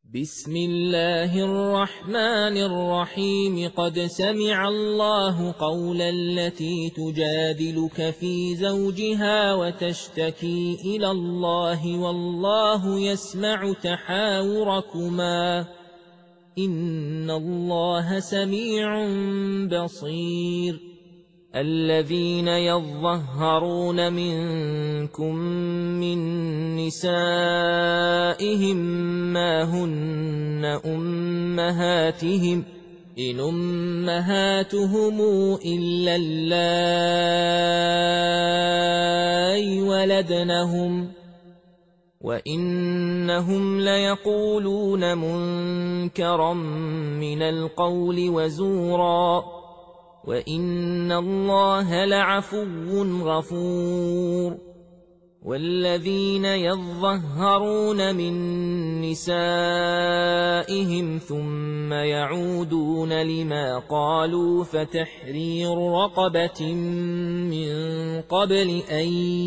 بسم الله الرحمن الرحيم قد سمع الله قول التي تجادلك في زوجها وتشتكي إلى الله والله يسمع تحاوركما إن الله سميع بصير الذين يظهرون منكم من نسائهم ما هن أمهاتهم إن أمهاتهم إلا اللائي ولدنهم وإنهم ليقولون منكرا من القول وزورا وإن الله لعفو غفور والذين يظهرون من نسائهم ثم يعودون لما قالوا فتحرير رقبة من قبل أن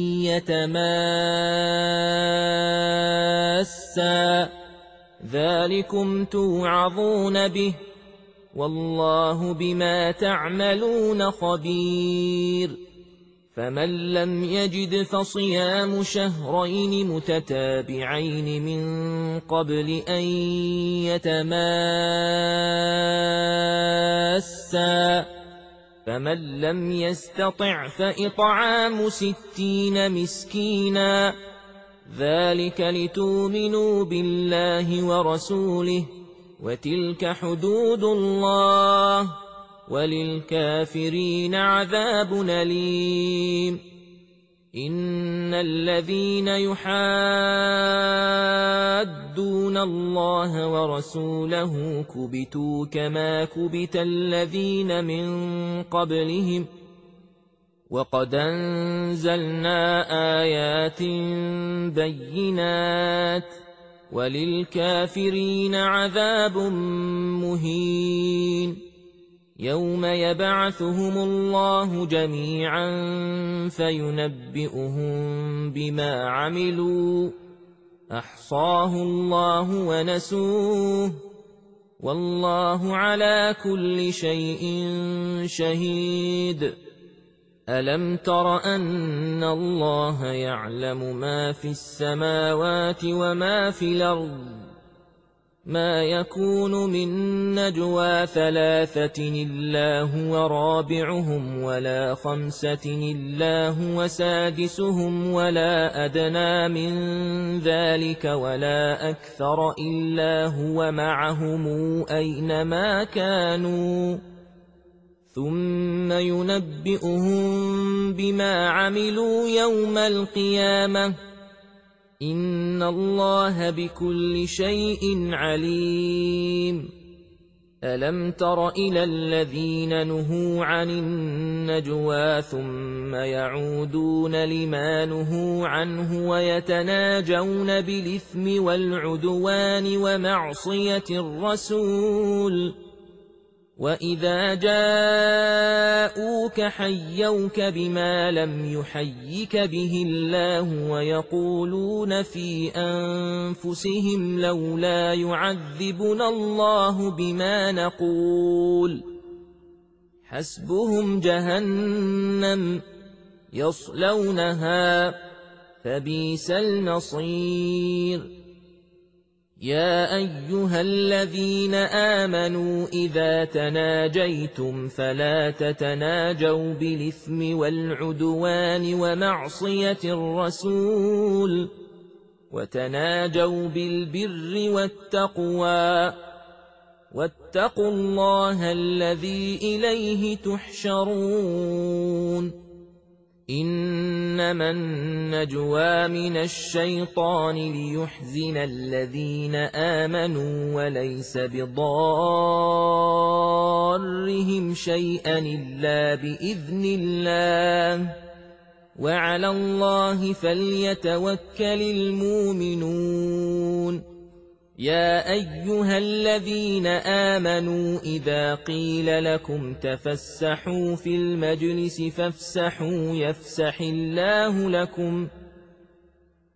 يتماسا ذلكم توعظون به والله بما تعملون خبير فمن لم يجد فصيام شهرين متتابعين من قبل أن يتماسا فمن لم يستطع فإطعام 60 مسكينا ذلك لتؤمنوا بالله ورسوله وتلك حدود الله وللكافرين عذاب أليم إن الذين يحادون الله ورسوله كبتوا كما كبت الذين من قبلهم وقد أنزلنا آيات بينات وللكافرين عذاب مهين يوم يبعثهم الله جميعا فينبئهم بما عملوا أحصاه الله ونسوه والله على كل شيء شهيد ألم تر أن الله يعلم ما في السماوات وما في الأرض ما يكون من نجوى 3 إلا هو رابعهم ولا 5 إلا هو سادسهم ولا أدنى من ذلك ولا أكثر إلا هو معهم أينما كانوا ثم ينبئهم بما عملوا يوم القيامة إن الله بكل شيء عليم ألم تر إلى الذين نهوا عن النجوى ثم يعودون لما نهوا عنه ويتناجون بالإثم والعدوان ومعصية الرسول وإذا جاءوك حيوك بما لم يحيك به الله ويقولون في أنفسهم لولا يعذبنا الله بما نقول حسبهم جهنم يصلونها فبئس المصير يا أيها الذين آمنوا إذا تناجيتم فلا تتناجوا بالإثم والعدوان ومعصية الرسول وتناجوا بالبر والتقوى واتقوا الله الذي إليه تحشرون إنما النجوى من الشيطان ليحزن الذين آمنوا وليس بضارهم شيئا إلا بإذن الله وعلى الله فليتوكل المؤمنون يا أيها الذين آمنوا إذا قيل لكم تفسحوا في المجلس فافسحوا يفسح الله لكم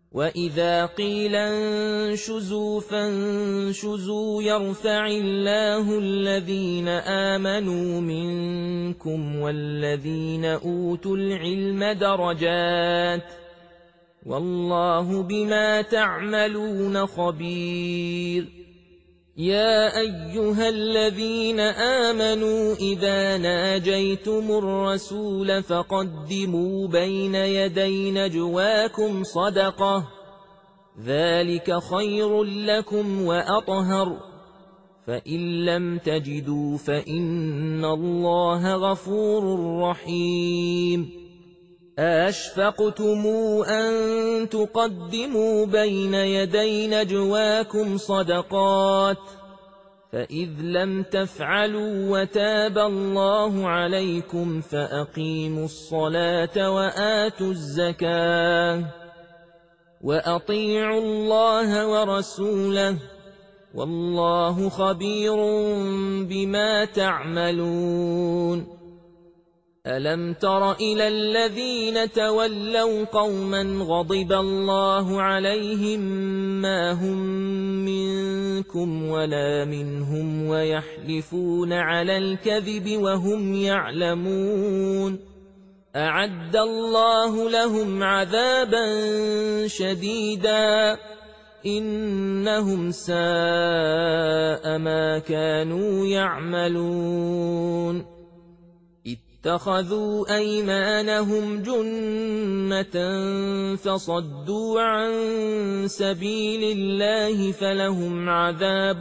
وإذا قيل انشزوا فانشزوا يرفع الله الذين آمنوا منكم والذين أوتوا العلم درجات والله بما تعملون خبير يا أيها الذين آمنوا إذا ناجيتم الرسول فقدموا بين يدي نجواكم صدقة ذلك خير لكم وأطهر فإن لم تجدوا فإن الله غفور رحيم أَأَشْفَقْتُمْ أَن تُقَدِّمُوا بَيْنَ يَدَيْ نَجْوَاكُمْ صَدَقَاتٍ فَإِذْ لَمْ تَفْعَلُوا وَتَابَ اللَّهُ عَلَيْكُمْ فَأَقِيمُوا الصَّلَاةَ وَآتُوا الزَّكَاةَ وَأَطِيعُوا اللَّهَ وَرَسُولَهُ وَاللَّهُ خَبِيرٌ بِمَا تَعْمَلُونَ أَلَمْ تَرَ إِلَى الَّذِينَ تَوَلَّوْا قَوْمًا غَضِبَ اللَّهُ عَلَيْهِمْ مَا هُمْ مِنكُمْ وَلَا مِنْهُمْ وَيَحْلِفُونَ عَلَى الْكَذِبِ وَهُمْ يَعْلَمُونَ أَعَدَّ اللَّهُ لَهُمْ عَذَابًا شَدِيدًا إِنَّهُمْ سَاءَ مَا كَانُوا يَعْمَلُونَ اتخذوا أيمانهم جنة فصدوا عن سبيل الله فلهم عذاب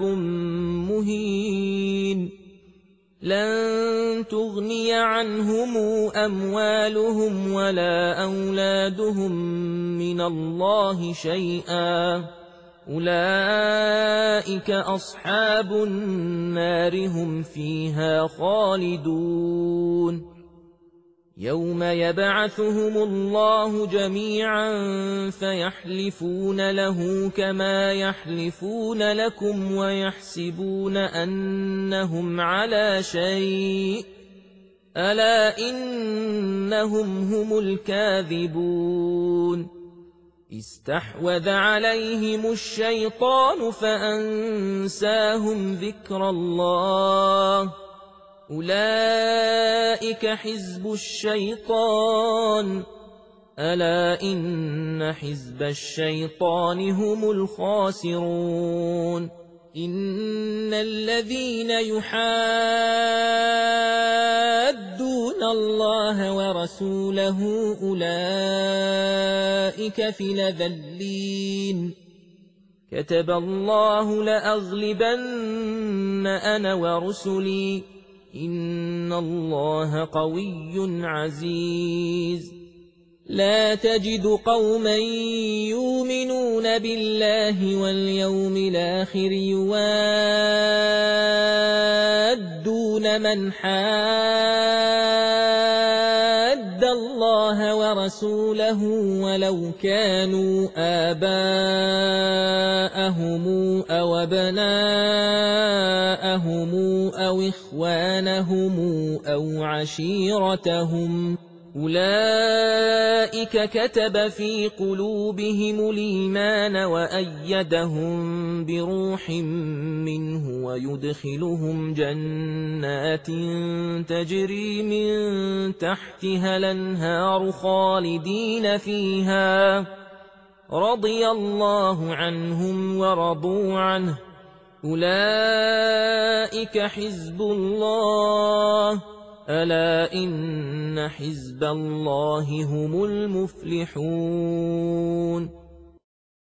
مهين لن تغني عنهم أموالهم ولا أولادهم من الله شيئا أولئك أصحاب النار هم فيها خالدون يوم يبعثهم الله جميعا فيحلفون له كما يحلفون لكم ويحسبون أنهم على شيء ألا إنهم هم الكاذبون استحوذ عليهم الشيطان فأنساهم ذكر الله أولئك حزب الشيطان ألا إن حزب الشيطان هم الخاسرون إن الذين يحادون الله ورسوله أولئك في الأذلين كتب الله لأغلبن أنا ورسلي إن الله قوي عزيز لا تجد قوما يؤمنون بالله واليوم الآخر يوادون من حاد الله ورسوله ولو كانوا آباءهم أو أبناءهم أو إخوانهم أو عشيرتهم أولئك كتب في قلوبهم الإيمان وأيدهم بروح منه ويدخلهم جنات تجري من تحتها الأنهار خالدين فيها رضي الله عنهم ورضوا عنه أولئك حزب الله ألا إن حزب الله هم المفلحون